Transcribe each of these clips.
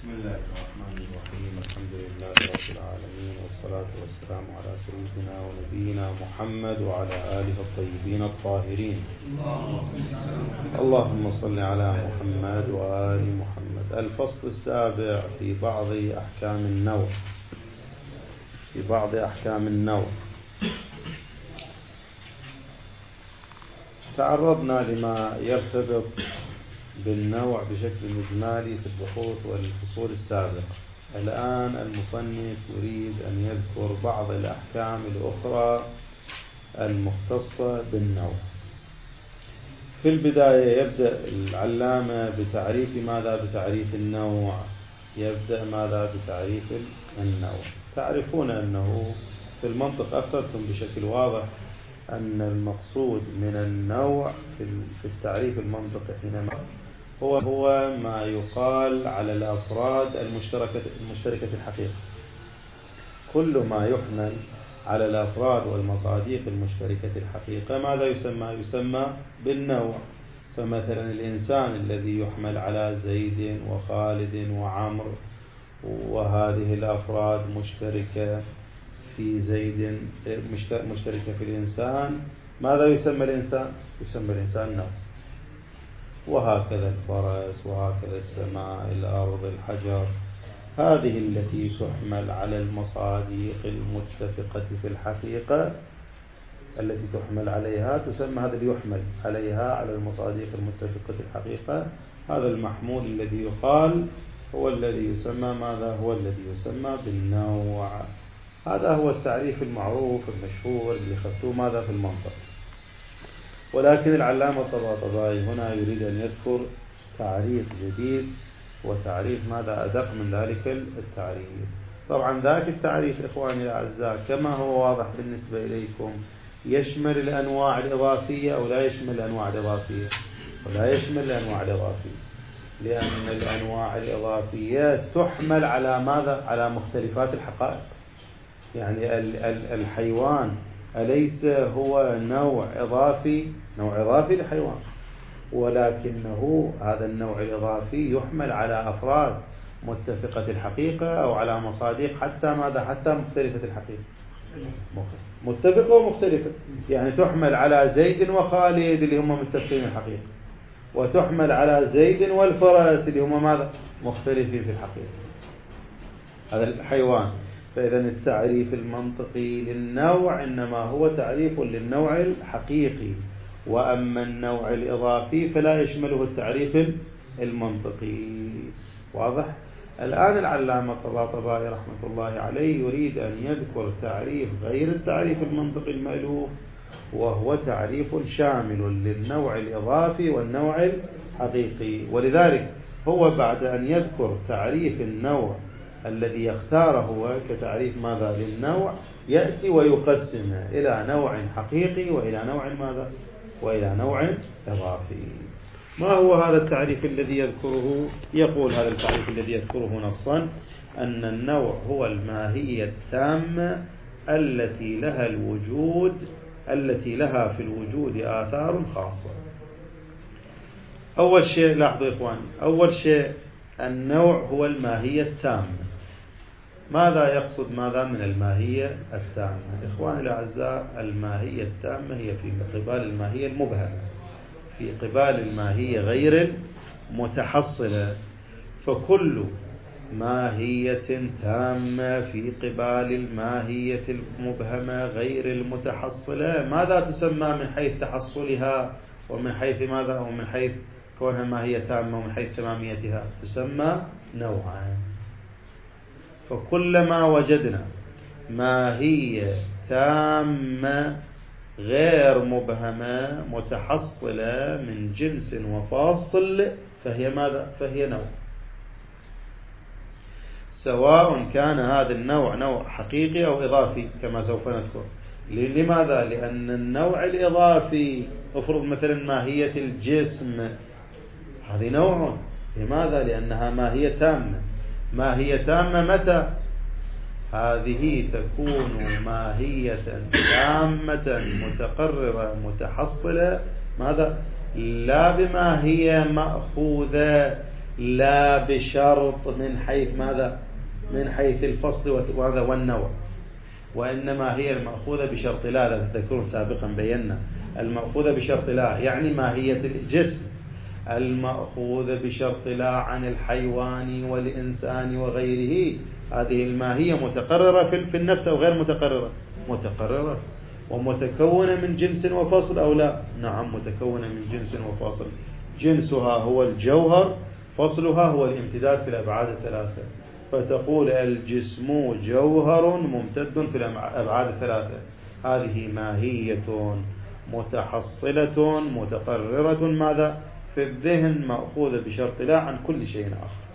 بسم الله الرحمن الرحيم. الحمد لله رب العالمين، والصلاة والسلام على سيدنا ونبينا محمد وعلى آله الطيبين الطاهرين. اللهم صل على محمد وآل محمد. الفصل السابع في بعض أحكام النوع. تعرضنا لما يرتبط بالنوع بشكل مجمالي في البحوث والفصول السابقة. الآن المصنف يريد أن يذكر بعض الأحكام الأخرى المختصة بالنوع. في البداية يبدأ العلامة بتعريف بتعريف النوع. يبدأ بتعريف النوع. تعرفون أنه في المنطق أخذتم بشكل واضح أن المقصود من النوع في التعريف المنطقي حينما هو ما يقال على الأفراد المشتركة الحقيقة. كل ما يحمل على الأفراد والمصادق المشتركة الحقيقة ماذا يسمى بالنوع. فمثلا الإنسان الذي يحمل على زيد وخالد وعمر، وهذه الأفراد مشتركة في زيد، مشتركة في الإنسان، ماذا يسمى الإنسان؟ يسمى الإنسان نوع. وهكذا الفرس، وهكذا السماء، الأرض، الحجر، هذه التي تحمل على المصادق المتفقة في الحقيقة، التي تحمل عليها تسمى، هذا اللي يحمل عليها على المصادق المتفقة في الحقيقة، هذا المحمول الذي يقال هو الذي يسمى هو الذي يسمى بالنوع. هذا هو التعريف المعروف المشهور اللي خدتوه في المنطق. ولكن العلامة الطباطبائي هنا يريد أن يذكر تعريف جديد، وتعريف أدق من ذلك التعريف. طبعا ذاك التعريف إخواني الأعزاء كما هو واضح بالنسبة إليكم يشمل الأنواع الإضافية أو لا يشمل الأنواع الإضافية؟ ولا يشمل الأنواع الإضافية، لأن الأنواع الإضافية تحمل على على مختلفات الحقائق. يعني الحيوان أليس هو نوع إضافي لحيوان، ولكنه هذا النوع الإضافي يحمل على أفراد متفقة الحقيقة أو على مصادق حتى مختلفة الحقيقة، متفقة ومختلفة. يعني تحمل على زيد وخالد اللي هم متفقين الحقيقة، وتحمل على زيد والفرس اللي هم مختلفين في الحقيقة. هذا الحيوان. فإذا التعريف المنطقي للنوع إنما هو تعريف للنوع الحقيقي، وأما النوع الإضافي فلا يشمله التعريف المنطقي. واضح؟ الآن العلامة الطباطبائي رحمة الله عليه يريد أن يذكر تعريف غير التعريف المنطقي المألوف، وهو تعريف شامل للنوع الإضافي والنوع الحقيقي. ولذلك هو بعد أن يذكر تعريف النوع الذي يختاره هو كتعريف للنوع، يأتي ويقسم إلى نوع حقيقي وإلى نوع إضافي. ما هو هذا التعريف الذي يذكره؟ يقول هذا التعريف الذي يذكره نصا أن النوع هو الماهية التامة التي لها في الوجود آثار خاصة. أول شيء لاحظوا إخواني، أول شيء النوع هو الماهية التامة. ماذا يقصد من الماهية التامة؟ إخواني الأعزاء، الماهية التامة هي في قبال الماهية المبهمة، في قبال الماهية غير المتحصلة. فكل ماهية تامة في قبال الماهية المبهمة غير المتحصلة ماذا تسمى من حيث تحصلها ومن حيث ومن حيث كونها ماهية تامة ومن حيث تماميتها؟ تسمى نوعا. فكلما وجدنا ماهية تامة غير مبهمة متحصلة من جنس وفاصل فهي نوع، سواء كان هذا النوع نوع حقيقي أو إضافي كما سوف نذكر. لماذا؟ لأن النوع الإضافي افرض مثلا ماهية الجسم، هذه نوع. لماذا؟ لأنها ماهية تامة. ماهية تامة متى؟ هذه تكون ماهية تامة متقررة متحصلة لا بما هي مأخوذة لا بشرط من حيث ماذا؟ من حيث الفصل والنوع، وإنما هي المأخوذة بشرط لا تذكرون سابقا بينا المأخوذة بشرط لا يعني ماهية الجسم، المأخوذة بشرط لا عن الحيوان والإنسان وغيره، هذه الماهية متقررة في النفس أو غير متقررة؟ متقررة، ومتكونة من جنس وفصل أو لا؟ نعم متكونة من جنس وفصل، جنسها هو الجوهر، فصلها هو الامتداد في الأبعاد الثلاثة، فتقول الجسم جوهر ممتد في الأبعاد الثلاثة، هذه ماهية متحصلة متقررة ماذا؟ في الذهن، مأخوذة بشرط لا عن كل شيء آخر،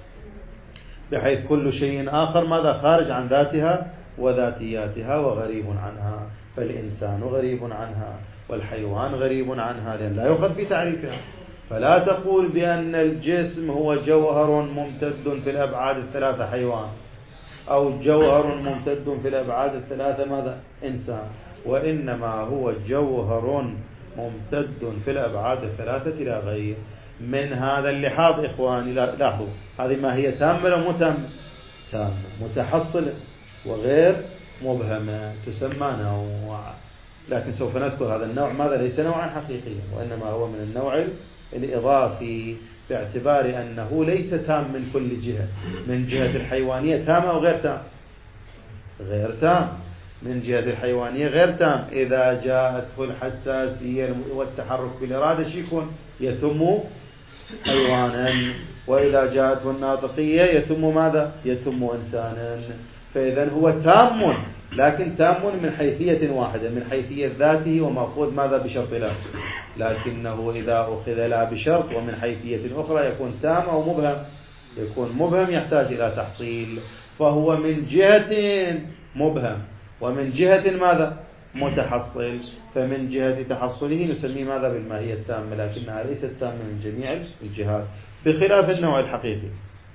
بحيث كل شيء آخر ماذا؟ خارج عن ذاتها وذاتياتها وغريب عنها، فالإنسان غريب عنها والحيوان غريب عنها لأن لا يؤخذ في تعريفها، فلا تقول بأن الجسم هو جوهر ممتد في الأبعاد الثلاثة حيوان، أو جوهر ممتد في الأبعاد الثلاثة ماذا؟ إنسان، وإنما هو جوهر ممتد في الأبعاد الثلاثة إلى غير. من هذا اللحاظ إخواني لاحظوا هذه ما هي تامة أو متامة؟ تامة، متحصلة وغير مبهمة، تسمى نوع، لكن سوف نذكر هذا النوع ماذا؟ ليس نوعا حقيقيا، وإنما هو من النوع الإضافي، باعتبار أنه ليس تام من كل جهة، من جهة الحيوانية تام أو غير تام؟ غير تام، من جهة الحيوانية غير تام، إذا جاءته الحساسية والتحرك بالإرادة يكون يتم حيوانا، وإذا جاءته الناطقية يتم ماذا؟ يتم إنسانا، فإذا هو تام، لكن تام من حيثية واحدة، من حيثية ذاته ومأخوذ ماذا؟ بشرط لا، لكنه إذا أخذ لا بشرط ومن حيثية أخرى يكون تام أو مبهم، يكون مبهم يحتاج إلى تحصيل، فهو من جهة مبهم ومن جهة ماذا؟ متحصل، فمن جهة تحصله نسميه ماذا؟ بالماهية التامة، لكنها ليست تامة من جميع الجهات، بخلاف النوع الحقيقي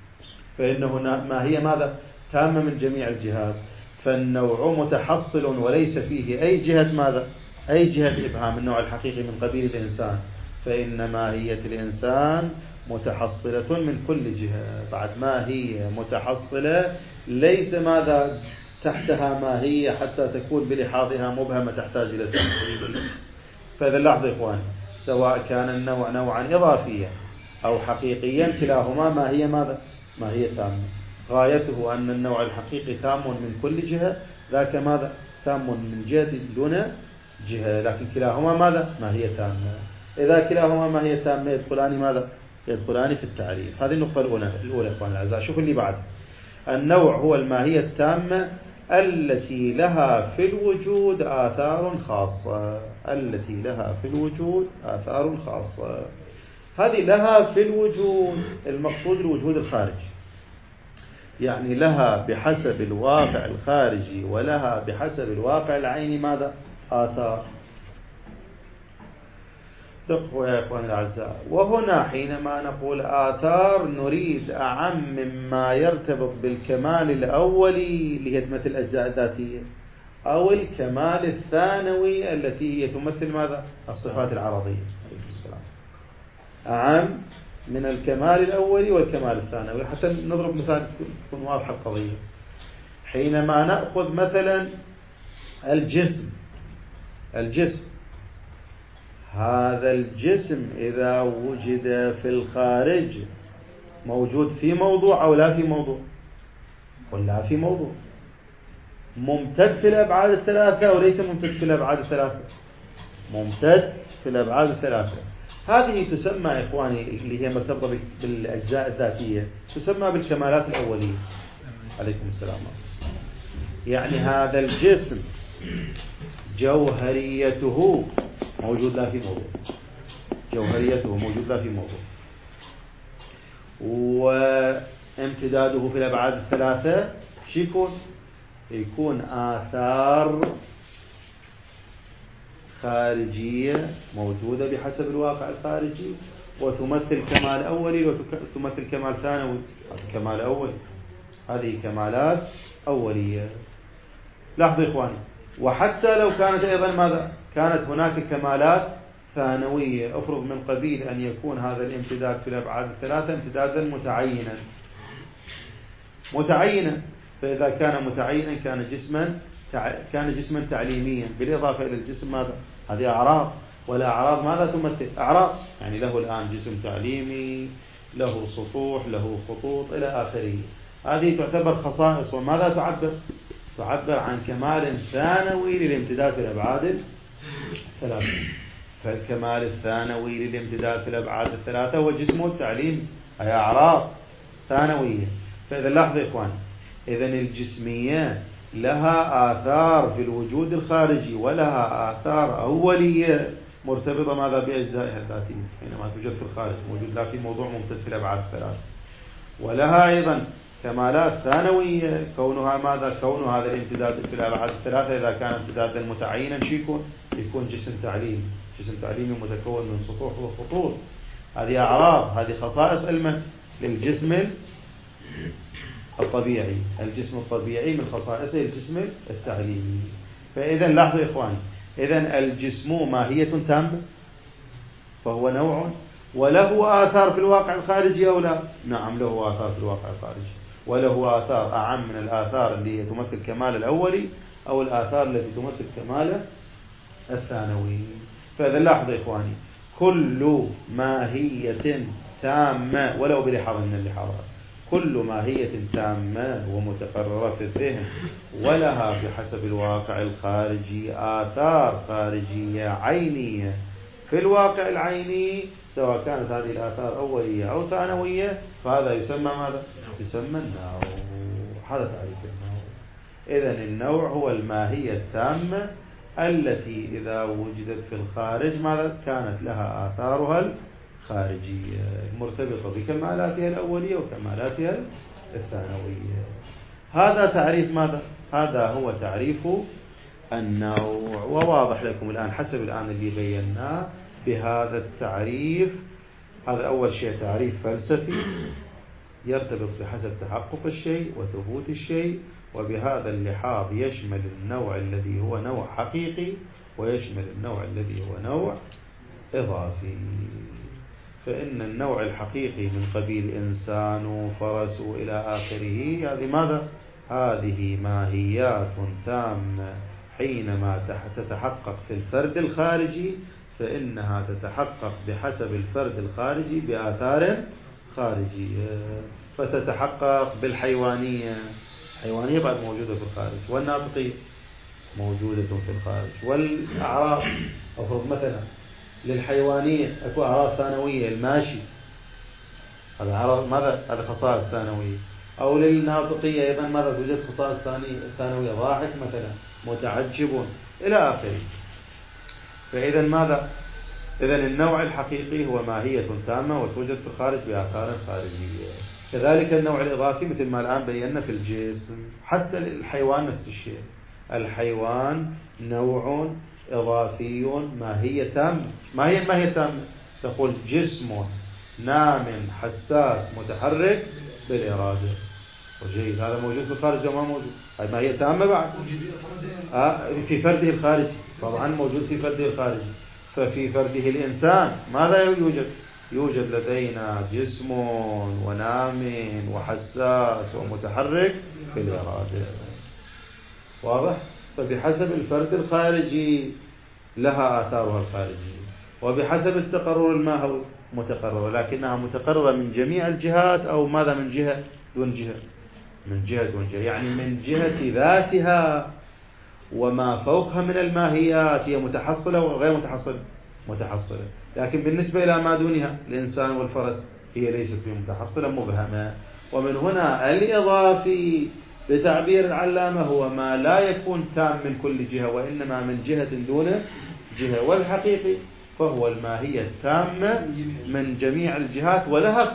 فإنه ماهية ماذا؟ تامة من جميع الجهات، فالنوع متحصل وليس فيه أي جهة ماذا؟ أي جهة إبهام. النوع الحقيقي من قبيل الإنسان، فإن ماهية الإنسان متحصلة من كل جهة، بعد ماهية متحصلة ليس ماذا؟ تحتها ماهية حتى تكون بلحاظها مبهمة تحتاج إلى تحصيل. فإذا لاحظوا إخواني، سواء كان النوع نوعا إضافيا أو حقيقيا كلاهما ماهية ماذا؟ ماهية تامة، غايته أن النوع الحقيقي تام من كل جهة، ذاك ماذا؟ تام من جهة دون جهة، لكن كلاهما ماذا؟ ماهية تامة. إذا كلاهما ماهية تامة يدخلان ماذا؟ يدخلان في التعريف. هذه النقطة الأولى إخواني الأعزاء. شوفوا اللي بعد، النوع هو الماهية التامة التي لها في الوجود آثار خاصة، التي لها في الوجود آثار خاصة. هذه لها في الوجود، المقصود الوجود الخارجي، يعني لها بحسب الواقع الخارجي ولها بحسب الواقع العيني ماذا؟ آثار. دقوا يا إخواني الأعزاء، وهنا حينما نقول آثار نريد أعم مما يرتبط بالكمال الأولي اللي هي تمثل الأجزاء الذاتية، أو الكمال الثانوي التي هي تمثل ماذا؟ الصفات العرضية. أعم من الكمال الأولي والكمال الثانوي، حتى نضرب مثال تكون واضحة القضية. حينما نأخذ مثلا الجسم، هذا الجسم إذا وجد في الخارج موجود في موضوع أو لا في موضوع؟ ولا في موضوع، ممتد في الأبعاد الثلاثة أو ليس ممتد في الأبعاد الثلاثة؟ ممتد في الأبعاد الثلاثة. هذه تسمى إخواني اللي هي مرتبطة بالأجزاء الذاتية تسمى بالكمالات الأولية. عليكم السلام. يعني هذا الجسم جوهريته موجود لا في موضوع، جوهريته موجود لا في موضوع، وامتداده في الأبعاد الثلاثة شو يكون آثار خارجية موجودة بحسب الواقع الخارجي، وتمثل كمال أولي وتمثل كمال ثانوي. كمال أولي، هذه كمالات أولية. لاحظوا إخواني، وحتى لو كانت أيضا ماذا؟ كانت هناك كمالات ثانوية، افرض من قبيل أن يكون هذا الامتداد في الأبعاد الثلاثة امتدادا متعينا، فإذا كان متعينا كان جسما تعليميا، بالإضافة إلى الجسم ماذا؟ هذه أعراض، والأعراض ماذا تمثل؟ أعراض، يعني له الآن جسم تعليمي، له سطوح، له خطوط إلى آخره. هذه تعتبر خصائص، وماذا تعبر عن كمال ثانوي للامتداد في الأبعاد الثلاثة. فالكمال الثانوي للامتداد في الأبعاد الثلاثة هو جسمه التعليم، أي أعراض ثانوية. فإذا لاحظوا يا إخوان، إذن الجسمية لها آثار في الوجود الخارجي، ولها آثار أولية مرتبطة ماذا؟ بأجزائها الذاتية، حينما توجد في الخارج موجود ذاتي موضوع ممتد في الأبعاد الثلاثة. ولها أيضا كمالات ثانوية، كونها ماذا؟ كون هذا الامتداد في الأبعاد الثلاثة إذا كان امتدادا متعينا يكون جسم تعليمي متكون من سطوح وخطوط. هذه أعراض، هذه خصائص علما للجسم الطبيعي. الجسم الطبيعي من خصائصه الجسم التعليمي. فإذا لاحظوا يا إخواني، إذن الجسم ماهية تامة، فهو نوع، وله آثار في الواقع الخارجي أو لا؟ نعم، له آثار في الواقع الخارجي، وله آثار أعم من الآثار اللي تمثل كمال الأولي أو الآثار التي تمثل كمال الثانوي. فإذا لاحظوا يا إخواني، كل ماهية تامة ولو بلحاظ من اللحاظات، كل ماهية تامة ومتقررة في الذهن ولها بحسب الواقع الخارجي آثار خارجية عينية في الواقع العيني، سواء كانت هذه الآثار أولية أو ثانوية، فهذا يسمى ماذا؟ يسمى النوع. هذا تعريف النوع. إذن النوع هو الماهية التامة التي إذا وجدت في الخارج ماذا؟ كانت لها آثارها خارجية مرتبطة بكمالاتها الأولية وكمالاتها الثانوية. هذا تعريف ماذا؟ هذا هو تعريف النوع. وواضح لكم الآن حسب الآن اللي بيناه بهذا التعريف. هذا أول شيء تعريف فلسفي يرتبط بحسب تحقق الشيء وثبوت الشيء، وبهذا اللحاظ يشمل النوع الذي هو نوع حقيقي ويشمل النوع الذي هو نوع إضافي. فإن النوع الحقيقي من قبيل إنسان وفرس إلى آخره، هذه ماذا؟ هذه ماهيات تامة حينما تتحقق في الفرد الخارجي، فإنها تتحقق بحسب الفرد الخارجي بآثار خارجية. فتتحقق بالحيوانية، الحيوانية بعد موجودة في الخارج، والناطقية موجودة في الخارج، والأعراض أفرض مثلا للحيوانية أكو أعراض ثانوية، الماشي هذا أعراض ماذا؟ هذا خصائص ثانوية. أو للناطقية أيضا ماذا؟ توجد خصائص ثانوية، ضاحك مثلا، متعجب إلى آخره. فإذا ماذا؟ إذن النوع الحقيقي هو ماهية تامة وتوجد في الخارج بآثار خارجية. كذلك النوع الإضافي مثل ما الآن بينا في الجسم. حتى الحيوان نفس الشيء، الحيوان نوع إضافي ماهية تامة. ما هي الماهية التامة؟ تقول جسم نام حساس متحرك بالإرادة. وجيد، هذا موجود في الخارج وما موجود؟ هذه ماهية تامة بعد في فرده الخارجي، طبعا موجود في فرده الخارجي. ففي فرده الإنسان ماذا يوجد لدينا جسم ونام وحساس ومتحرك بالإرادة. واضح؟ فبحسب الفرد الخارجي لها آثارها الخارجية، وبحسب التقرر الماهوي متقررة، لكنها متقررة من جميع الجهات، أو ماذا؟ من جهة دون جهة، من جهة دون جهة، يعني من جهة ذاتها وما فوقها من الماهيات هي متحصلة وغير متحصلة. لكن بالنسبة إلى ما دونها الإنسان والفرس هي ليست متحصلة، مبهمة. ومن هنا الإضافي بتعبير العلامة هو ما لا يكون تام من كل جهة، وإنما من جهة دون جهة. والحقيقي فهو الماهية التامة من جميع الجهات ولها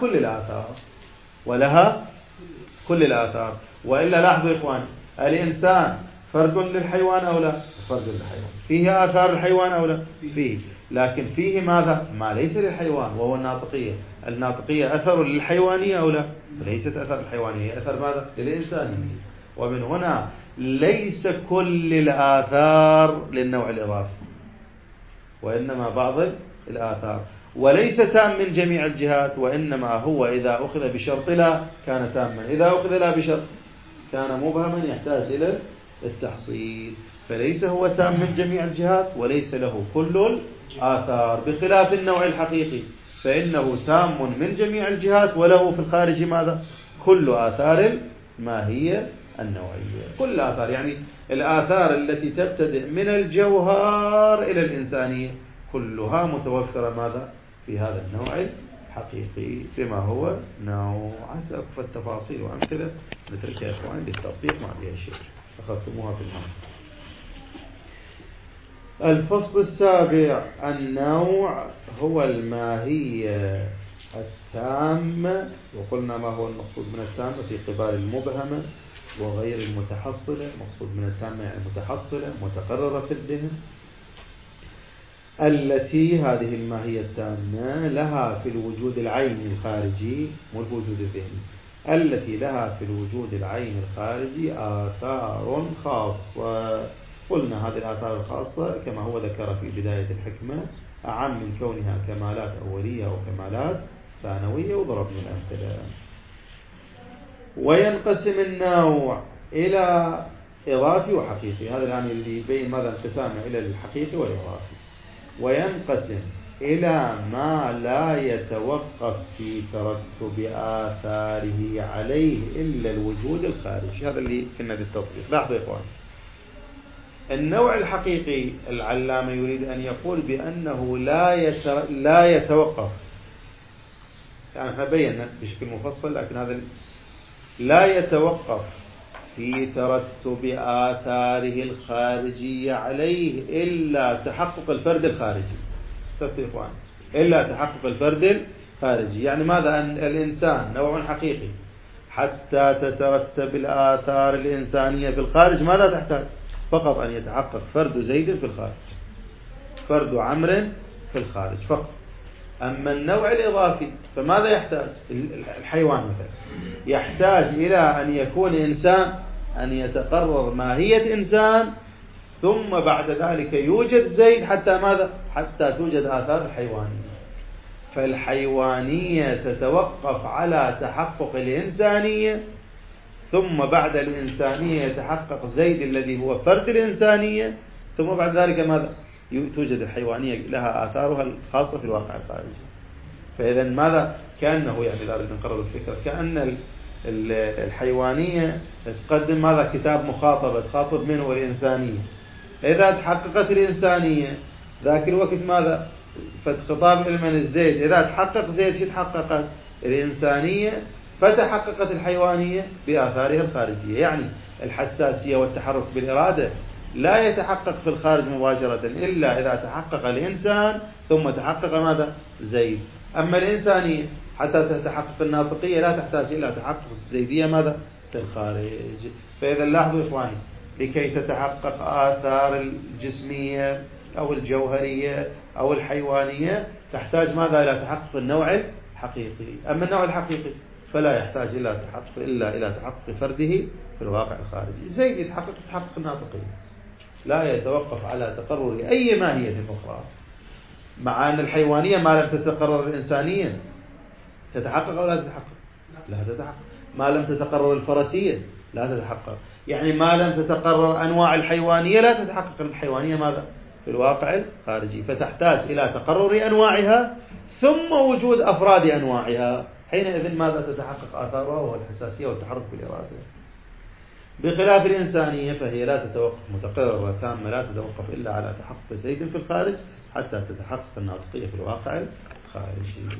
كل الآثار. وإلا لاحظوا إخوان، الإنسان فرد للحيوان أو لا؟ فرد للحيوان. فيه آثار الحيوان أو لا؟ فيه. لكن فيه ماذا؟ ما ليس للحيوان، وهو الناطقية. الناطقية أثر للحيوانية أو لا؟ ليست أثر الحيوانية، أثر ماذا؟ للإنسانية. ومن هنا ليس كل الآثار للنوع الإضافي، وإنما بعض الآثار، وليس تام من جميع الجهات، وإنما هو إذا أخذ بشرط لا كان تاما، إذا أخذ لا بشرط كان مبهما يحتاج إلى التحصيل. فليس هو تام من جميع الجهات وليس له كل الآثار، بخلاف النوع الحقيقي فإنه تام من جميع الجهات وله في الخارج ماذا؟ كل آثار الماهية النوعية، كل آثار، يعني الآثار التي تبتدئ من الجوهر إلى الإنسانية كلها متوفرة ماذا؟ في هذا النوع الحقيقي بما هو نوع. أسألك التفاصيل وأمثلة نتركها يا إخواني للتطبيق مع بها الشيء أخذتموها في النوع. الفصل السابع: النوع هو الماهية التامة، وقلنا ما هو المقصود من التامة في قبال المبهمة وغير المتحصلة. مقصود من التامة يعني متحصلة متقررة في الذهن، التي هذه الماهية التامة لها في الوجود العيني الخارجي، مو الوجود الذهني، التي لها في الوجود العيني الخارجي آثار خاصة. قلنا هذه الآثار الخاصة كما هو ذكر في بداية الحكمة أعم من كونها كمالات أولية وكمالات ثانوية، وضربنا الأمثلة. وينقسم النوع إلى إضافي وحقيقي، هذا الآن اللي يبين ماذا انقسامه إلى الحقيقي والإضافي. وينقسم إلى ما لا يتوقف في ترتب آثاره عليه إلا الوجود الخارجي، هذا اللي كنا بالتطبيق. لاحظوا يا إخوان، النوع الحقيقي العلامة يريد أن يقول بأنه لا يتوقف، يعني احنا بينا بشكل مفصل، لكن هذا لا يتوقف في ترتب آثاره الخارجية عليه إلا تحقق الفرد الخارجي. تفرقون إلا تحقق الفرد الخارجي، يعني ماذا؟ أن الإنسان نوع حقيقي حتى تترتب الآثار الإنسانية في الخارج ماذا تحتاج؟ فقط أن يتحقق فرد زيد في الخارج، فرد عمرو في الخارج فقط. أما النوع الإضافي فماذا يحتاج؟ الحيوان مثلا يحتاج إلى أن يكون إنسان، أن يتقرر ماهية إنسان، ثم بعد ذلك يوجد زيد حتى ماذا؟ حتى توجد آثار الحيوانية. فالحيوانية تتوقف على تحقق الإنسانية، ثم بعد الإنسانية يتحقق زيد الذي هو فرد الإنسانية، ثم بعد ذلك ماذا؟ توجد الحيوانية لها آثارها الخاصة في الواقع الخارجي. فإذا ماذا؟ كأنه يعني لا أريد أن نقرر الفكرة، كأن الحيوانية تقدم ماذا؟ كتاب مخاطبة، تخاطب منه الإنسانية. إذا تحققت الإنسانية ذاك الوقت ماذا؟ فخطاب من الزيد، إذا تحقق زيد شو تحققت؟ الإنسانية، فتحققت الحيوانية بآثارها الخارجية. يعني الحساسية والتحرك بالإرادة لا يتحقق في الخارج مباشرة إلا إذا تحقق الإنسان ثم تحقق ماذا؟ زيد. أما الإنسانية حتى تتحقق الناطقية لا تحتاج إلى تحقق الزيدية ماذا؟ في الخارج. فإذا لاحظوا إخواني، لكي تتحقق آثار الجسمية أو الجوهرية أو الحيوانية تحتاج ماذا؟ إلى تحقق النوع الحقيقي. أما النوع الحقيقي فلا يحتاج إلا إلى تحقق فرده في الواقع الخارجي. زيد يتحقق تحقق الناطقية، لا يتوقف على تقرر أي ماهية أخرى. مع أن الحيوانية ما لم تتقرر الإنسانية تتحقق أو لا تتحقق؟ لا تتحقق. ما لم تتقرر الفرسية لا تتحقق. يعني ما لم تتقرر أنواع الحيوانية لا تتحقق الحيوانية ماذا؟ في الواقع الخارجي. فتحتاج إلى تقرر أنواعها ثم وجود أفراد أنواعها، حينئذ ماذا؟ تتحقق آثارها وهو الحساسية والتحرك بالإرادة. بخلاف الإنسانية فهي لا تتوقف، متقررة تامة لا تتوقف إلا على تحقق زيد في الخارج حتى تتحقق الناطقية في الواقع الخارجي.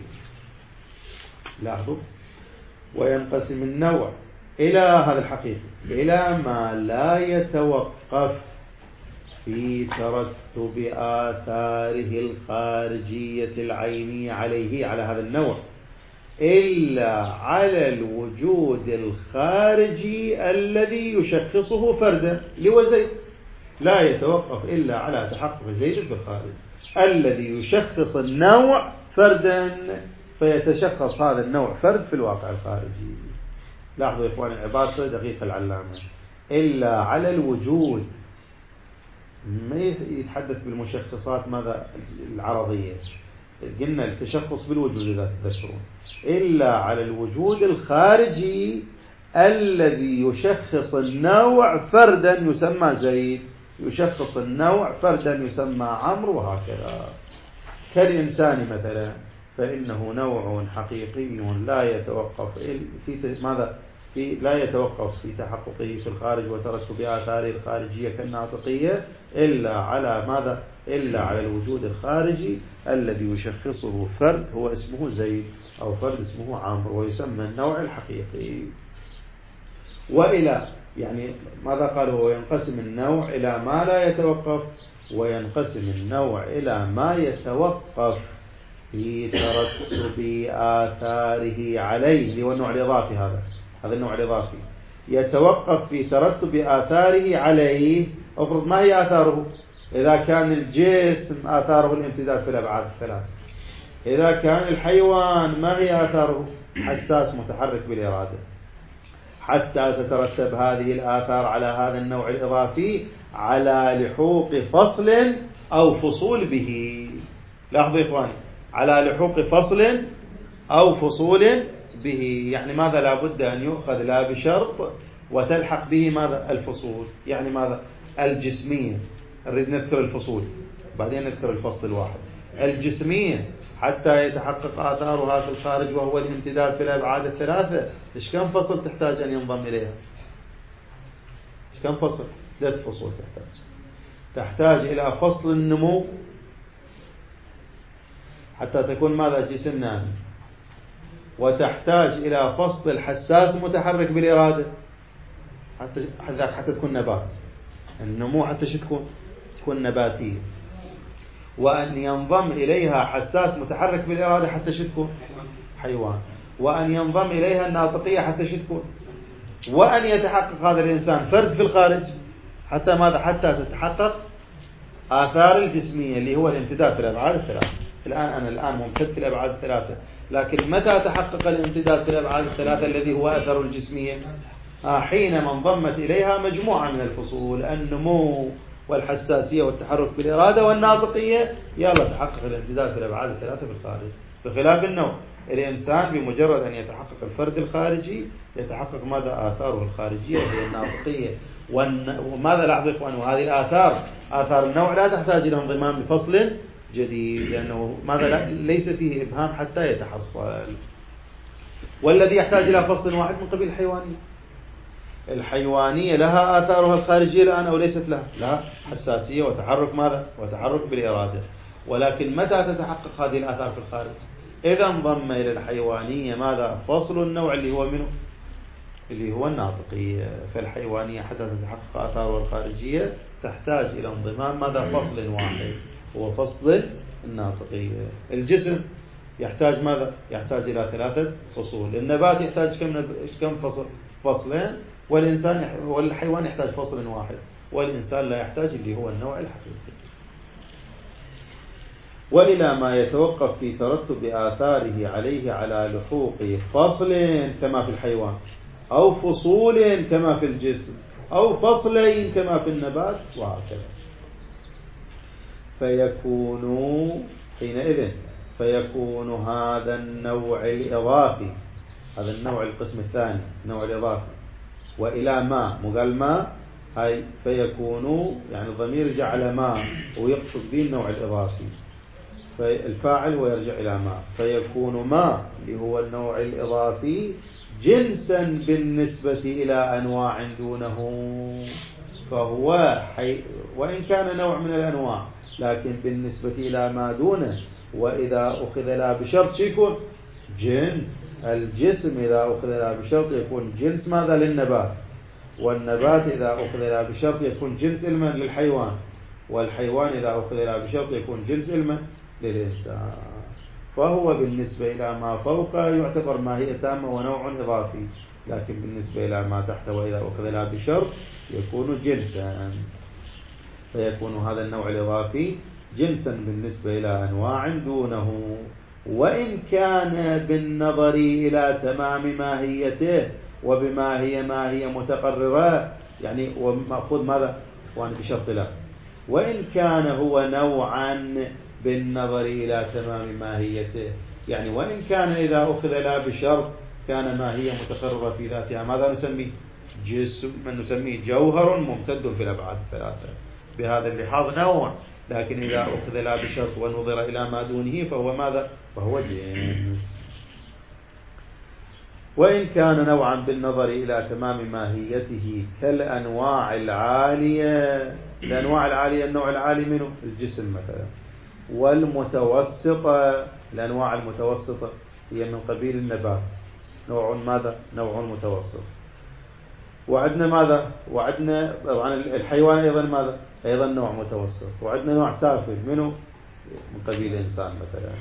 لاحظوا. وينقسم النوع إلى هذا الحقيقي إلى ما لا يتوقف في ترتب آثاره الخارجية العينية عليه، على هذا النوع، إلا على الوجود الخارجي الذي يشخصه فردا لوزيد. لا يتوقف إلا على تحقق زيد في الخارج الذي يشخص النوع فردا، فيتشخص هذا النوع فرد في الواقع الخارجي. لاحظوا يا إخواني العبارة دقيقة العلامة، إلا على الوجود، ما يتحدث بالمشخصات ماذا؟ العرضية، قلنا التشخص بالوجود إذا تذكرون، إلا على الوجود الخارجي الذي يشخص النوع فردا يسمى زيد، يشخص النوع فردا يسمى عمرو، وهكذا. كالإنسان مثلا فإنه نوع حقيقي لا يتوقف لا يتوقف في تحققه في الخارج وترتب آثاره الخارجية كالناطقية إلا على ماذا؟ إلا على الوجود الخارجي الذي يشخصه فرد هو اسمه زيد، أو فرد اسمه عمرو، ويسمى النوع الحقيقي. وإلى يعني ماذا قال؟ هو ينقسم النوع إلى ما لا يتوقف، وينقسم النوع إلى ما يتوقف في ترتب آثاره عليه، اللي هو النوع الإضافي. هذا النوع الإضافي يتوقف في ترتب آثاره عليه. أفرض ما هي آثاره؟ إذا كان الجسم آثاره الامتداد في الأبعاد الثلاث. إذا كان الحيوان ما هي آثاره؟ حساس متحرك بالإرادة. حتى تترتب هذه الآثار على هذا النوع الإضافي على لحوق فصل أو فصول به. لاحظوا إخواني، على لحوق فصل أو فصول به، يعني ماذا؟ لابد أن يؤخذ لا بشرط وتلحق به ماذا؟ الفصول. يعني ماذا؟ الجسمية، نريد نذكر الفصول بعدين نذكر الفصل الواحد. الجسمية حتى يتحقق آثارها في الخارج وهو الامتداد في الأبعاد الثلاثة، إيش كم فصل تحتاج أن ينضم إليها؟ إيش كم فصل؟ 3 فصول تحتاج إلى فصل النمو حتى تكون ماذا؟ جسم نامي. وتحتاج إلى فصل الحساس متحرك بالإرادة حتى تكون نبات. النمو حتى تكون نباتية. وأن ينضم إليها حساس متحرك بالإرادة حتى تكون حيوان. وأن ينضم إليها الناطقية حتى تكون. وأن يتحقق هذا الإنسان فرد في الخارج حتى ماذا؟ حتى تتحقق آثار الجسمية اللي هو الامتداد في الأبعاد الثلاثة. أنا ممتد في الأبعاد الثلاثة، لكن متى تحقق الامتداد في الأبعاد الثلاثة الذي هو أثر الجسمية؟ حينما انضمت إليها مجموعة من الفصول، النمو والحساسية والتحرك بالإرادة والناطقية، يلا تحقق الامتداد في الأبعاد الثلاثة في الخارج. بخلاف النوع، الإنسان بمجرد أن يتحقق الفرد الخارجي يتحقق ماذا؟ آثاره الخارجية هي الناطقية. وماذا لاحظوا إخوان؟ وهذه الآثار آثار النوع لا تحتاج إلى انضمام بفصل جديد، لأنه ماذا؟ ليس فيه إبهام حتى يتحصل. والذي يحتاج إلى فصل واحد من قبيل الحيوانية. الحيوانية لها آثارها الخارجية الآن أو ليست لها؟ لا، حساسية وتحرك ماذا؟ وتحرك بالإرادة. ولكن متى تتحقق هذه الآثار في الخارج؟ إذا انضم إلى الحيوانية ماذا؟ فصل النوع اللي هو منه؟ اللي هو الناطقية. فالحيوانية حتى تتحقق آثارها الخارجية تحتاج إلى انضمام ماذا؟ فصل واحد هو فصل الناطقية. الجسم يحتاج ماذا؟ يحتاج إلى 3 فصول. النبات يحتاج كم فصل؟ فصلين. والحيوان يحتاج فصل واحد، والإنسان لا يحتاج، اللي هو النوع الحقيقي. وإلى ما يتوقف في ترتب آثاره عليه على لحوق فصل كما في الحيوان، أو فصول كما في الجسم، أو فصلين كما في النبات، وهكذا. فيكون هذا النوع الإضافي، هذا النوع القسم الثاني، النوع الإضافي. وإلى ما مقال ما هاي فيكون، يعني الضمير يرجع على ما ويقصد به النوع الإضافي، فالفاعل ويرجع إلى ما. فيكون ما اللي هو النوع الإضافي جنسا بالنسبة إلى أنواع دونه، فهو وإن كان نوع من الأنواع لكن بالنسبة إلى ما دونه. وإذا أخذ لا بشرط يكون جنس. الجسم إذا أخذ لا بشرط يكون جنس ماذا؟ للنبات. والنبات إذا أخذ لا بشرط يكون جنس علما للحيوان. والحيوان إذا أخذ لا بشرط يكون جنس علما للإنسان. فهو بالنسبة إلى ما فوق يعتبر ماهية تامة ونوع إضافي، لكن بالنسبة إلى ما تحت وإذا أخذ لا بشرط يكون جنسا. فيكون هذا النوع الإضافي جنسا بالنسبة إلى أنواع دونه، وإن كان بالنظر إلى تمام ماهيته وبما هي متقررة، يعني ومأخذ ماذا؟ وأن بشرط لا. وإن كان هو نوعا بالنظر إلى تمام ماهيته. يعني وإن كان إذا أخذ لا بشرط كان ماهية متقررة في ذاتها، ماذا نسميه؟ جسم، من نسميه جوهر ممتد في الأبعاد الثلاثة. بهذا اللحاظ نوع. لكن إذا أخذ لا بشرط ونظر إلى ما دونه فهو ماذا؟ فهو جنس. وإن كان نوعا بالنظر إلى تمام ماهيته كالأنواع العالية. الأنواع العالية، النوع العالي منه الجسم مثلا، والمتوسطة، الأنواع المتوسطة هي من قبيل النبات، نوع ماذا؟ نوع متوسط. وعندنا ماذا؟ وعندنا طبعا الحيوان أيضا ماذا؟ أيضا نوع متوسط. وعندنا نوع سافل منه من قبيل الإنسان مثلا.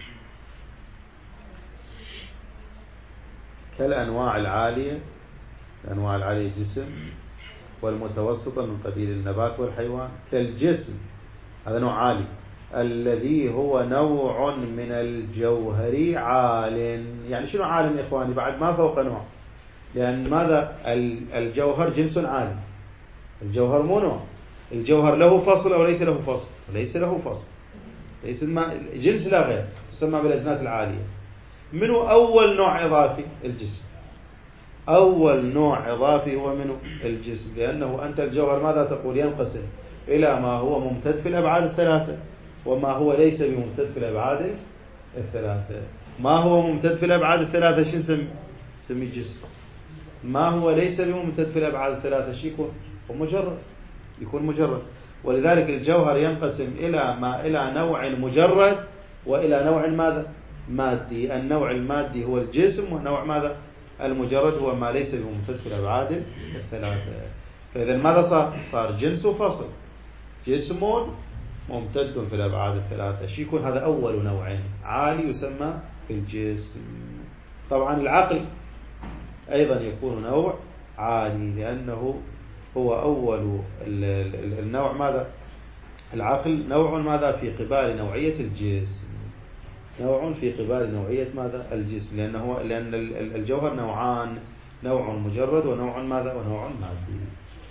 كالأنواع العالية، الأنواع العالية جسم، والمتوسطة من قبيل النبات والحيوان. كالجسم، هذا نوع عالي، الذي هو نوع من الجوهر عال. يعني شنو عال يا إخواني؟ بعد ما فوق نوع، لأن ماذا؟ الجوهر جنس عالي. الجوهر مو نوع، الجوهر له فصل أو ليس له فصل؟ ليس له فصل، ليس جنس لا غير، تسمى بالأجناس العالية. منه أول نوع إضافي؟ الجسم. أول نوع إضافي هو منه الجسم، لأنه أنت الجوهر ماذا تقول؟ ينقسم إلى ما هو ممتد في الأبعاد الثلاثة وما هو ليس بممتد في الأبعاد الثلاثة. ما هو ممتد في الأبعاد الثلاثة شو نسميه؟ جسم. ما هو ليس بممتد في الأبعاد الثلاثة شو يكون؟ مجرد، يكون مجرد. ولذلك الجوهر ينقسم إلى نوع مجرد وإلى نوع ماذا؟ مادي. النوع المادي هو الجسم، والنوع ماذا؟ المجرد هو ما ليس بممتد في الأبعاد الثلاثة. فإذا ماذا صار جنس وفصل. جسم ممتد في الأبعاد الثلاثة، شو يكون؟ هذا أول نوعين عالي يسمى الجسم. طبعا العقل أيضا يكون نوع عالي، لأنه هو أول النوع ماذا؟ العقل نوع ماذا؟ في قبال نوعية الجسم، نوع في قبال نوعية ماذا؟ الجسم، لأن الجوهر نوعان، نوع مجرد ونوع ماذا؟ ونوع مادي.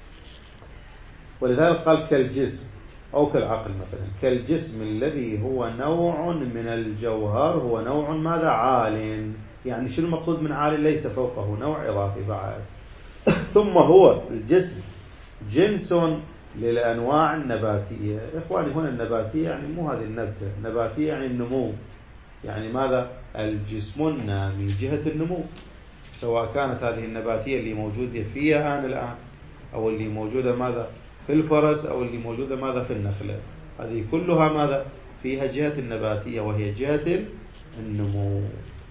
ولذلك قال كالجسم أو كالعقل مثلا. كالجسم الذي هو نوع من الجوهر هو نوع ماذا؟ عال. يعني شنو المقصود من عال؟ ليس فوقه نوع إضافي بعد. ثم هو الجسم جنس للأنواع النباتية. إخواني هنا النباتية يعني مو هذه النبتة، النباتية يعني النمو. يعني ماذا؟ الجسم النامي، جهة النمو، سواء كانت هذه النباتية اللي موجودة فيها الآن أو اللي موجودة ماذا؟ في الفرس، أو اللي موجودة ماذا؟ في النخلة. هذه كلها ماذا؟ فيها جهة النباتية وهي جهة النمو.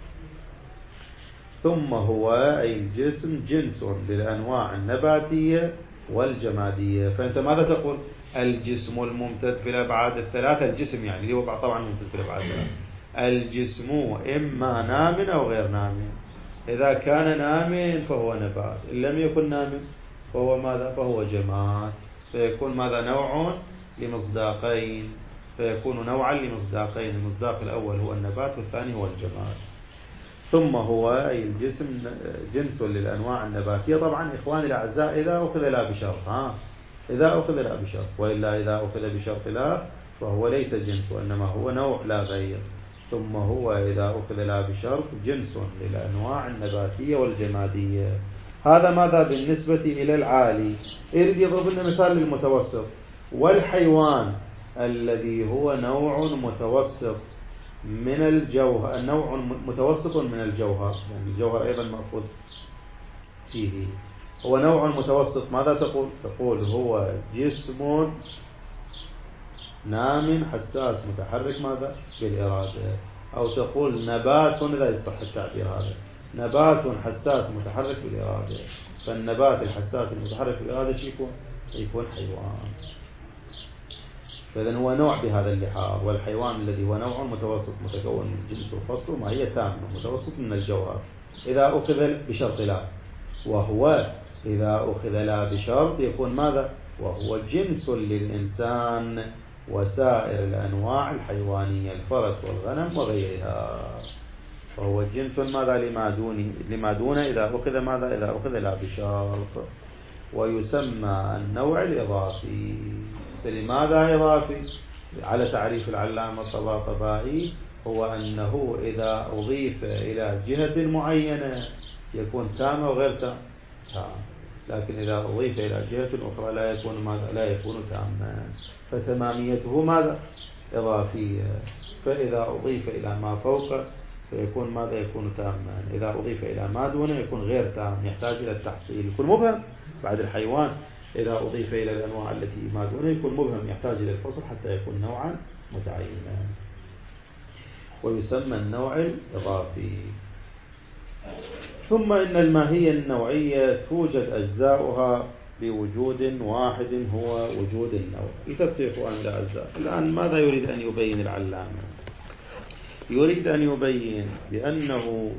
ثم هو أي الجسم جنس للأنواع النباتية والجمادية. فأنت ماذا تقول؟ الجسم الممتد في الأبعاد الثلاثة، الجسم يعني اللي هو طبعا ممتد في الأبعاد الثلاثة، الجسم إما نام أو غير نام. إذا كان نام فهو نبات، إن لم يكن نام فهو ماذا؟ فهو جماد. فيكون ماذا؟ نوع لمصداقين، فيكون نوعا لمصداقين. المصداق الأول هو النبات والثاني هو الجماد. ثم هو أي الجسم جنس للأنواع النباتية. طبعا إخواني الأعزاء إذا أخذ لا بشرط، إذا أخذ لا بشرط، وإلا إذا أخذ بشرط لا فهو ليس جنس وإنما هو نوع لا غير. ثم هو إذا أخذ لا بشرط جنس للأنواع النباتية والجمادية. هذا ماذا بالنسبة إلى العالي؟ يريد يضرب لنا مثال للمتوسط. والحيوان الذي هو نوع متوسط من الجوهر، النوع متوسط من الجوهر، يعني الجوهر أيضا مأخوذ فيه، هو نوع متوسط. ماذا تقول؟ تقول هو جسم نام حساس متحرك ماذا؟ بالإرادة. أو تقول نبات، لا يصح التعبير هذا، نبات حساس متحرك بالإرادة. فالنبات الحساس المتحرك بالإرادة يكون حيوان. فإذن هو نوع بهذا اللحاظ. والحيوان الذي هو نوع متوسط متكون من جنس وفصل ما هي تامة متوسط من الجوهر إذا أخذ بشرط لا. وهو إذا أخذ لا بشرط يكون ماذا؟ وهو جنس للإنسان وسائر الأنواع الحيوانية، الفرس والغنم وغيرها. فهو جنس ماذا؟ لما دون إذا أخذ ماذا؟ إذا أخذ لا بشرط. ويسمى النوع الإضافي. لماذا إضافي؟ على تعريف العلامة الطباطبائي هو أنه إذا أضيف إلى جهة معينة يكون تام وغير تام، لكن إذا أضيف إلى جهة أخرى لا يكون تاما، فتماميته ماذا؟ إضافية. فإذا أضيف إلى ما فوق فيكون ماذا؟ يكون تاما. إذا أضيف إلى ما دونه يكون غير تام، يحتاج إلى التحصيل، يكون مبهم. بعد الحيوان إذا أضيف إلى الأنواع التي ما دونه يكون مبهم، يحتاج إلى الفصل حتى يكون نوعا متعينا، ويسمى النوع الإضافي. ثم إن الماهية النوعية توجد أجزاؤها بوجود واحد هو وجود النوع. يتفق عن الأجزاء. الآن ماذا يريد أن يبين العلامة؟ يريد أن يبين بأنه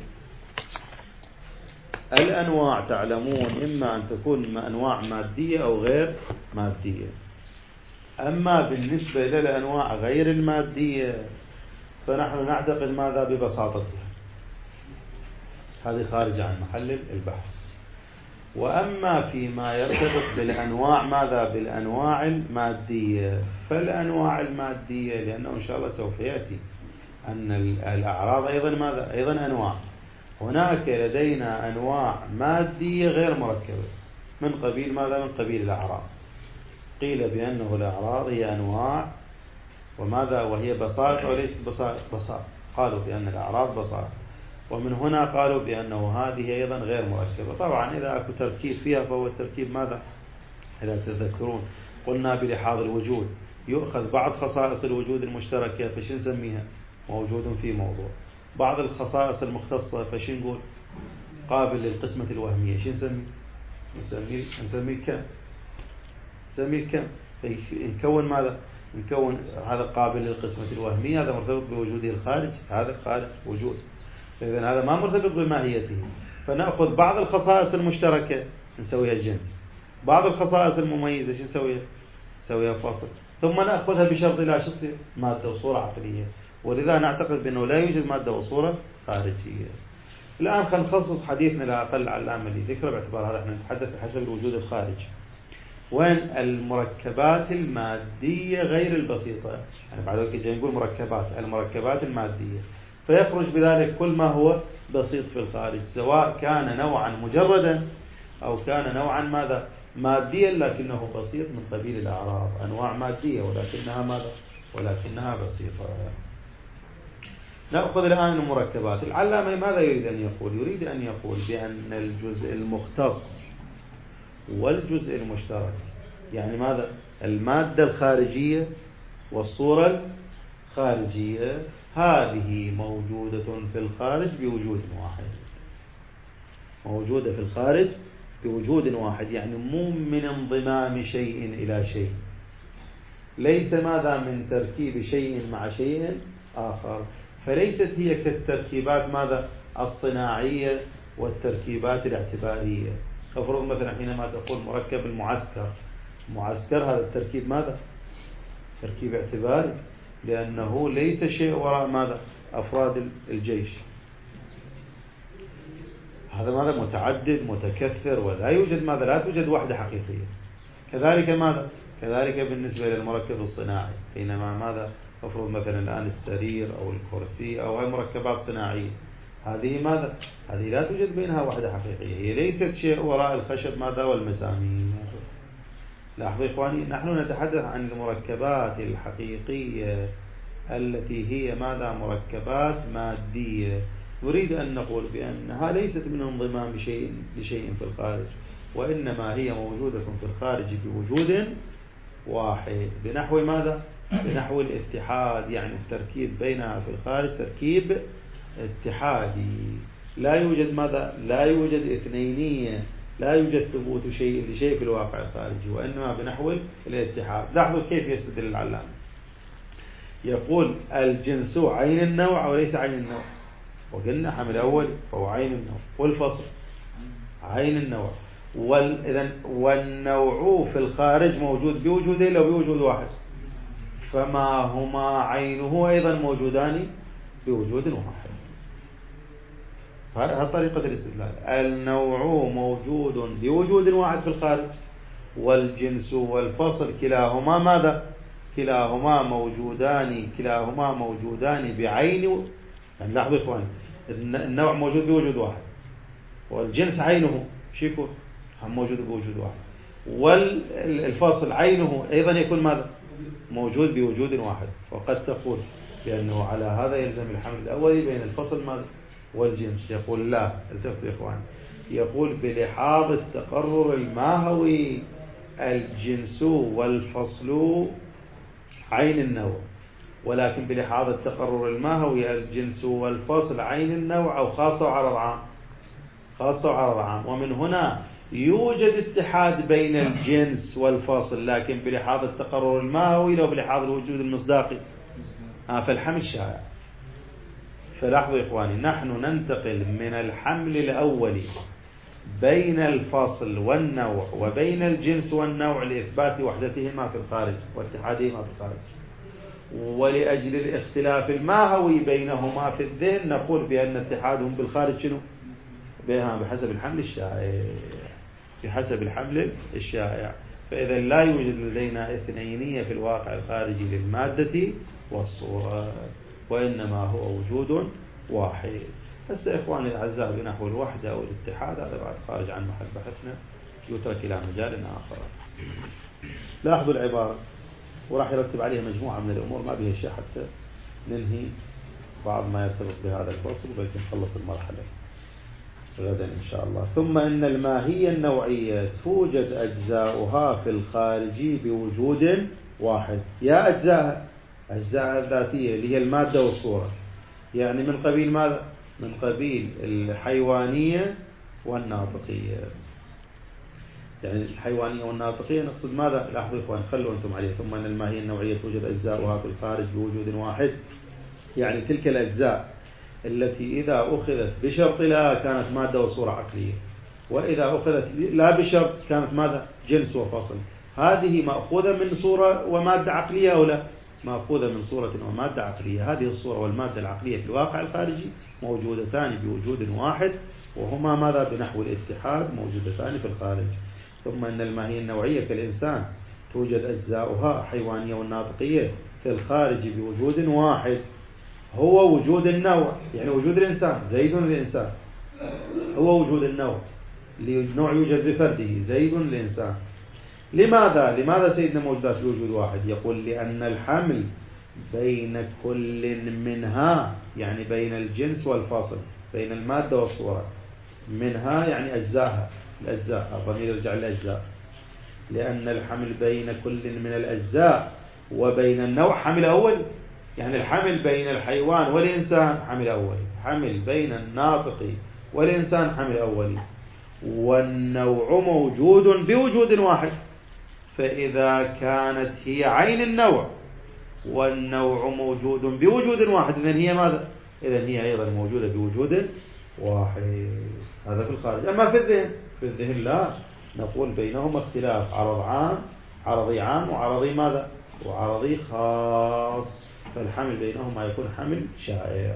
الأنواع تعلمون إما أن تكون أنواع مادية أو غير مادية. أما بالنسبة للأنواع غير المادية فنحن نعتقد ماذا؟ ببساطتها، هذه خارج عن محل البحث. وأما فيما يرتبط بالأنواع ماذا؟ بالأنواع المادية، فالأنواع المادية لأنه إن شاء الله سوف يأتي أن الأعراض أيضا ماذا؟ أيضا أنواع. هناك لدينا أنواع مادية غير مركبة من قبيل ماذا؟ من قبيل الأعراض. قيل بأنه الأعراض هي أنواع وماذا؟ وهي بساط أو ليست بساط. قالوا بأن الأعراض بساط، ومن هنا قالوا بأنه هذه أيضا غير مركبة. طبعا إذا أكو تركيب فيها فهو التركيب ماذا؟ إذا تذكرون قلنا بلحاظ الوجود يؤخذ بعض خصائص الوجود المشتركة فش نسميها؟ موجود في موضوع. بعض الخصائص المختصة فش نقول؟ قابل للقسمة الوهمية. شو نسميه كم؟ نسميه كم؟ نكون ماذا؟ نكون هذا قابل للقسمة الوهمية، هذا مرتبط بوجوده الخارج، هذا خارج وجود، إذن هذا ما مرتبط بماهيته. فنأخذ بعض الخصائص المشتركة نسويها جنس، بعض الخصائص المميزة شو نسويها فصل، ثم نأخذها بشرط لا شخصية مادة وصورة عقلية. ولذا نعتقد بأنه لا يوجد مادة وصورة خارجية. الآن خلينا نخصص حديثنا لأقل علامة لذكر، باعتبار هذا احنا نتحدث بحسب الوجود الخارجي. وين المركبات المادية غير البسيطة؟ يعني بعد ذلك جاي نقول المركبات المادية، فيخرج بذلك كل ما هو بسيط في الخارج، سواء كان نوعا مجردا أو كان نوعا ماذا؟ ماديا لكنه بسيط من قبيل الأعراض. أنواع مادية ولكنها ماذا؟ ولكنها بسيطة. نأخذ الآن المركبات. العلامة ماذا يريد أن يقول؟ يريد أن يقول بأن الجزء المختص والجزء المشترك، يعني ماذا؟ المادة الخارجية والصورة الخارجية، هذه موجودة في الخارج بوجود واحد، موجودة في الخارج بوجود واحد، يعني مو من انضمام شيء إلى شيء، ليس ماذا؟ من تركيب شيء مع شيء آخر. فليست هي كالتركيبات ماذا؟ الصناعية والتركيبات الاعتبارية. افرض مثلا حينما تقول مركب المعسكر، هذا التركيب ماذا؟ تركيب اعتباري، لأنه ليس شيء وراء ماذا؟ أفراد الجيش، هذا ماذا؟ متعدد متكثر، ولا يوجد ماذا؟ لا توجد وحدة حقيقية. كذلك ماذا؟ كذلك بالنسبة للمركب الصناعي، حينما ماذا؟ افرض مثلا الآن السرير أو الكرسي أو هاي مركبات صناعية، هذه ماذا؟ هذه لا توجد بينها وحدة حقيقية، هي ليست شيء وراء الخشب ماذا؟ والمسامير. لاحظوا إخواني، نحن نتحدث عن المركبات الحقيقية التي هي ماذا؟ مركبات مادية. نريد أن نقول بأنها ليست من انضمام لشيء في الخارج، وإنما هي موجودة في الخارج بوجود واحد، بنحو ماذا؟ بنحو الاتحاد، يعني التركيب بينها في الخارج تركيب اتحادي. لا يوجد ماذا؟ لا يوجد اثنينية، لا يوجد ثبوت شيء لشيء في الواقع الخارجي، وإنما بنحو الاتحاد. لاحظوا كيف يستدل العلامة. يقول الجنس عين النوع وليس عين النوع، وقلنا حمل أول فهو عين النوع، والفصل عين النوع، والنوع في الخارج موجود بوجودين لو بوجود واحد، فما هما عينه أيضا موجودان بوجود واحد. هذه طريقة الاستدلال. النوع موجود بوجود واحد في الخارج، والجنس والفصل كلاهما ماذا؟ كلاهما موجودان بعين. يعني لاحظوا إخواني، النوع موجود بوجود واحد، والجنس عينه شيكو هم موجود بوجود واحد، والفاصل عينه أيضا يكون ماذا؟ موجود بوجود واحد. وقد تقول بأنه على هذا يلزم الحمل الأولي بين الفصل ماذا؟ والجنس. يقول لا، التفتوا يا إخوان، يقول بلحاظ التقرر الماهوي الجنس والفصل عين النوع، ولكن بلحاظ التقرر الماهوي الجنس والفصل عين النوع أو خاصة وعرض عام. خاصة وعرض عام. ومن هنا يوجد اتحاد بين الجنس والفصل، لكن بلحاظ التقرر الماهوي لو بلحاظ الوجود المصداقي فالحمل شائع. فلاحظوا يا إخواني، نحن ننتقل من الحمل الأولي بين الفصل والنوع وبين الجنس والنوع لإثبات وحدتهما في الخارج واتحادهما في الخارج، ولأجل الاختلاف الماهوي بينهما في الذهن نقول بأن اتحادهم بالخارج شنو؟ بحسب الحمل الشائع. بحسب الحمل الشائع. فإذا لا يوجد لدينا اثنينية في الواقع الخارجي للمادة والصورة، وإنما هو وجود واحد. هسه إخواني الأعزاء بنحو الوحدة أو الاتحاد هذا بعد خارج عن محل بحثنا، يترك إلى مجال آخر. لاحظوا العبارة، وراح يرتب عليها مجموعة من الأمور ما بها شيء حتى ننهي بعض ما يرتبط بهذا الفصل، بلكن نخلص المرحلة غدا إن شاء الله. ثم إن الماهية النوعية توجد أجزاؤها في الخارج بوجود واحد. يا أجزاء الذاتية اللي هي المادة والصورة، يعني من قبيل ماذا؟ من قبيل الحيوانية والناطقية. يعني الحيوانية والناطقية نقصد ماذا؟ لاحظوا إخوان، خلوا أنتم عليه. ثم أن الماهية النوعية توجد أجزاؤها في الخارج بوجود واحد، يعني تلك الأجزاء التي إذا أخذت بشرط لا كانت مادة وصورة عقلية، وإذا أخذت لا بشرط كانت ماذا؟ جنس وفصل. هذه مأخوذة من صورة ومادة عقلية أو لا؟ مأخوذة من صورة ومادة عقلية. هذه الصورة والمادة العقلية في الواقع الخارجي موجودتان بوجود واحد، وهما ماذا؟ بنحو الاتحاد موجودتان في الخارج. ثم أن الماهية النوعية كالإنسان توجد أجزاؤها حيوانية والناطقية في الخارج بوجود واحد، هو وجود النوع، يعني وجود الإنسان. زيد الإنسان هو وجود النوع، النوع يوجد بفرده، زيد الإنسان. لماذا سيدنا موجودات بوجود واحد؟ يقول لأن الحمل بين كل منها، يعني بين الجنس والفصل، بين المادة والصورة، منها يعني أجزاءها، الأجزاء، الضمير يرجع للأجزاء. لأن الحمل بين كل من الأجزاء وبين النوع حمل أول، يعني الحمل بين الحيوان والإنسان حمل أولي، حمل بين الناطق والإنسان حمل أولي، والنوع موجود بوجود واحد. فإذا كانت هي عين النوع والنوع موجود بوجود واحد، إذن هي ماذا؟ إذن هي أيضا موجودة بوجود واحد. هذا في الخارج. أما في الذهن لا، نقول بينهما اختلاف عرضي عام وعرضي ماذا؟ وعرضي خاص. فالحمل بينهما يكون حمل شائع.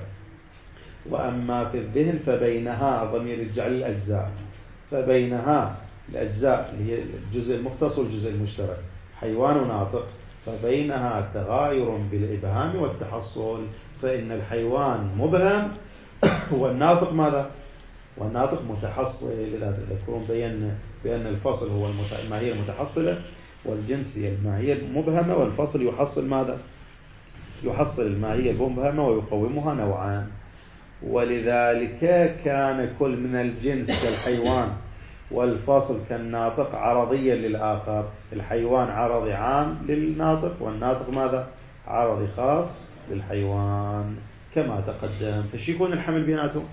وأما في الذهن فبينها، ضمير يرجع للأجزاء، فبينها الأجزاء اللي هي الجزء المختص والجزء المشترك، حيوان وناطق، فبينها تغاير بالإبهام والتحصل. فإن الحيوان مبهم والناطق ماذا؟ والناطق متحصل. إذا تذكرون بأن الفصل هو الماهية المتحصلة، والجنس هي الماهية المبهمة، والفصل يحصل ماذا؟ يحصل الماهية المبهمة ويقومها نوعان. ولذلك كان كل من الجنس كالحيوان والفصل كالناطق عرضيا للآخر. الحيوان عرضي عام للناطق، والناطق ماذا؟ عرضي خاص للحيوان كما تقدم. فش يكون الحمل بيناتهم؟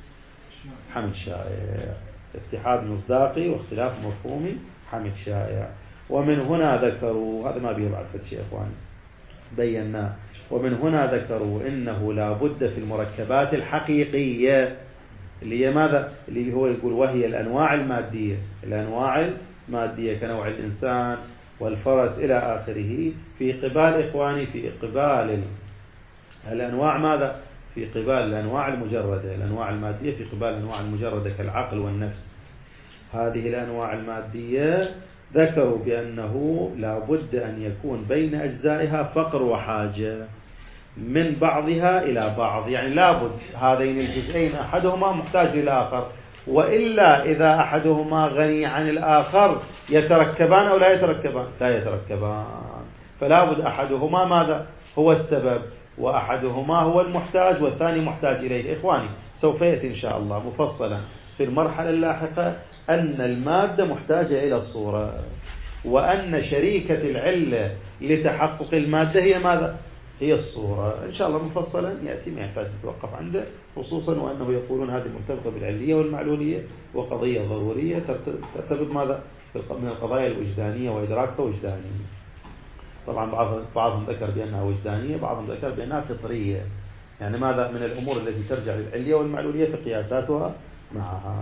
حمل شائع، اتحاد مصداقي واختلاف مفهومي، حمل شائع. ومن هنا ذكروا، هذا ما به بعد فتش يا إخواني بينا، ومن هنا ذكروا إنه لا بد في المركبات الحقيقية اللي هي ماذا؟ اللي هو يقول وهي الأنواع المادية، الأنواع المادية كنوع الإنسان والفرس إلى آخره، في قبال إخواني، في قبال الأنواع ماذا؟ في قبال الأنواع المجردة، الأنواع المادية في قبال الأنواع المجردة كالعقل والنفس. هذه الأنواع المادية ذكروا بأنه لا بد أن يكون بين أجزائها فقر وحاجة من بعضها إلى بعض، يعني لا بد هذين الجزئين أحدهما محتاج للآخر، وإلا إذا أحدهما غني عن الآخر يتركبان أو لا يتركبان؟ لا يتركبان. فلا بد أحدهما ماذا هو السبب، وأحدهما هو المحتاج والثاني محتاج إليه. إخواني سوف يأتي إن شاء الله مفصلا في المرحلة اللاحقة أن المادة محتاجة إلى الصورة، وأن شريكة العلة لتحقق المادة هي ماذا؟ هي الصورة. إن شاء الله مفصلا يأتي، ما يحتاج نتوقف عنده، خصوصا وأنه يقولون هذه مرتبطة بالعلية والمعلولية وقضية ضرورية ترتبط ماذا؟ من القضايا الوجدانية وإدراكها وجدانية. طبعا بعضهم ذكر بأنها وجدانية، بعضهم ذكر بأنها فطرية، يعني ماذا؟ من الأمور التي ترجع للعلية والمعلولية في قياساتها معها.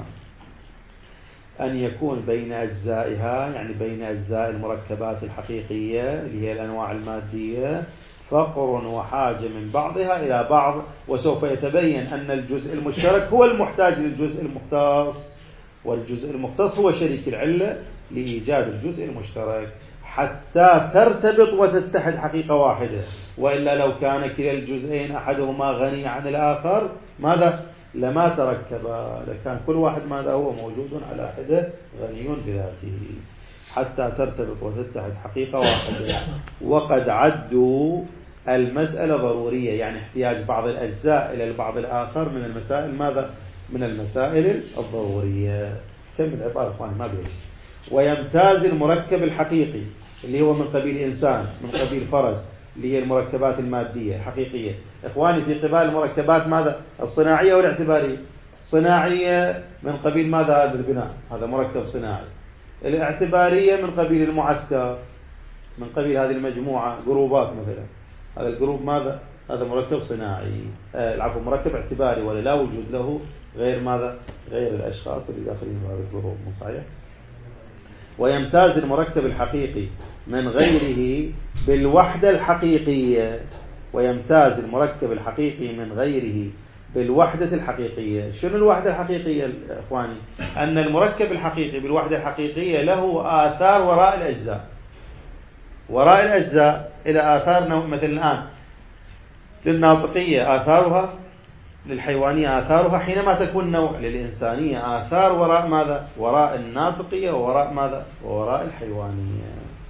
أن يكون بين أجزائها، يعني بين أجزاء المركبات الحقيقية اللي هي الأنواع المادية، فقر وحاجة من بعضها إلى بعض، وسوف يتبين أن الجزء المشترك هو المحتاج للجزء المختص، والجزء المختص هو شريك العلة لإيجاد الجزء المشترك حتى ترتبط وتتحد حقيقة واحدة. وإلا لو كان كلا الجزئين أحدهما غني عن الآخر ماذا؟ لما تركبا، لكان كل واحد ماذا هو موجود على حدة غني بذاته، حتى ترتبط وتتحد حقيقة واحدة. وقد عدوا المسألة ضرورية، يعني احتياج بعض الأجزاء إلى البعض الآخر من المسائل ماذا؟ من المسائل الضرورية. كم العبارة إخواني ما بيش. ويمتاز المركب الحقيقي اللي هو من قبيل إنسان، من قبيل فرس، اللي هي المركبات المادية الحقيقية. إخواني في قبال المركبات ماذا؟ الصناعية والاعتبارية. صناعية من قبيل ماذا؟ هذا البناء، هذا مركب صناعي. الاعتبارية من قبيل المعسكر، من قبيل هذه المجموعة جروبات مثلا، هذا الجروب ماذا؟ هذا مركب صناعي، العفو مركب اعتباري، ولا لا وجود له غير ماذا؟ غير الأشخاص اللي داخلين هذا الجروب. مو صحيح؟ ويمتاز المركب الحقيقي من غيره بالوحدة الحقيقية. ويمتاز المركب الحقيقي من غيره بالوحدة الحقيقية. شنو الوحدة الحقيقية إخواني؟ أن المركب الحقيقي بالوحدة الحقيقية له آثار وراء الأجزاء، وراء الأجزاء إلى آثار. مثل الآن للناطقية آثارها، للحيوانية آثارها حينما تكون نوع، للإنسانية آثار وراء ماذا؟ وراء الناطقية ووراء ماذا؟ ووراء الحيوانية.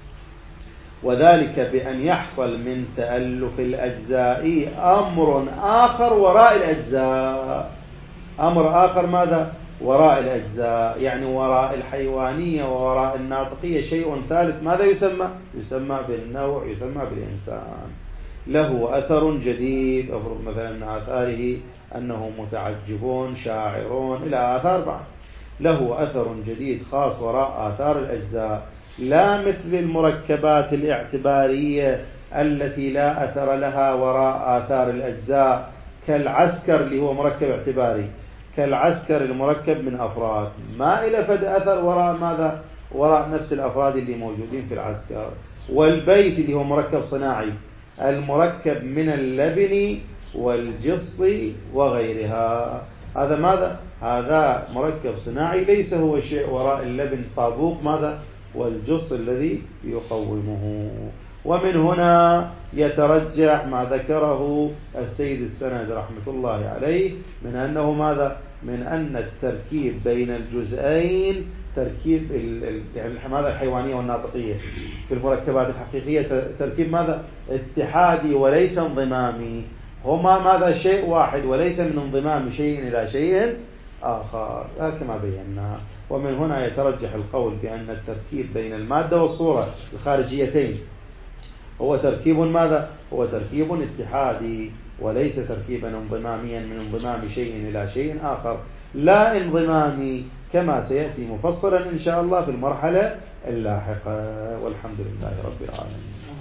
وذلك بأن يحصل من تألف الأجزاء أمر آخر وراء الأجزاء. أمر آخر ماذا؟ وراء الأجزاء، يعني وراء الحيوانية ووراء الناطقية شيء ثالث. ماذا يسمى؟ يسمى بالنوع، يسمى بالإنسان. له أثر جديد، أفرض مثلا من آثاره أنه متعجبون شاعرون إلى آثار بعض. له أثر جديد خاص وراء آثار الأجزاء، لا مثل المركبات الاعتبارية التي لا أثر لها وراء آثار الأجزاء، كالعسكر اللي هو مركب اعتباري، كالعسكر المركب من أفراد، ما إلى فد أثر وراء ماذا؟ وراء نفس الأفراد اللي موجودين في العسكر. والبيت اللي هو مركب صناعي المركب من اللبن والجص وغيرها، هذا ماذا؟ هذا مركب صناعي، ليس هو شيء وراء اللبن طابوق ماذا؟ والجص الذي يقومه. ومن هنا يترجح ما ذكره السيد السند رحمة الله عليه من أنه ماذا؟ من أن التركيب بين الجزئين تركيب ماذا؟ الحيوانية والناطقية في المركبات الحقيقية تركيب ماذا؟ اتحادي وليس انضمامي. هما ماذا؟ شيء واحد، وليس من انضمام شيء إلى شيء آخر كما بينا. ومن هنا يترجح القول بأن التركيب بين المادة والصورة الخارجيتين هو تركيب ماذا؟ هو تركيب اتحادي، وليس تركيبا انضماميا من انضمام شيء إلى شيء آخر، لا انضمامي، كما سيأتي مفصلا إن شاء الله في المرحلة اللاحقة. والحمد لله رب العالمين.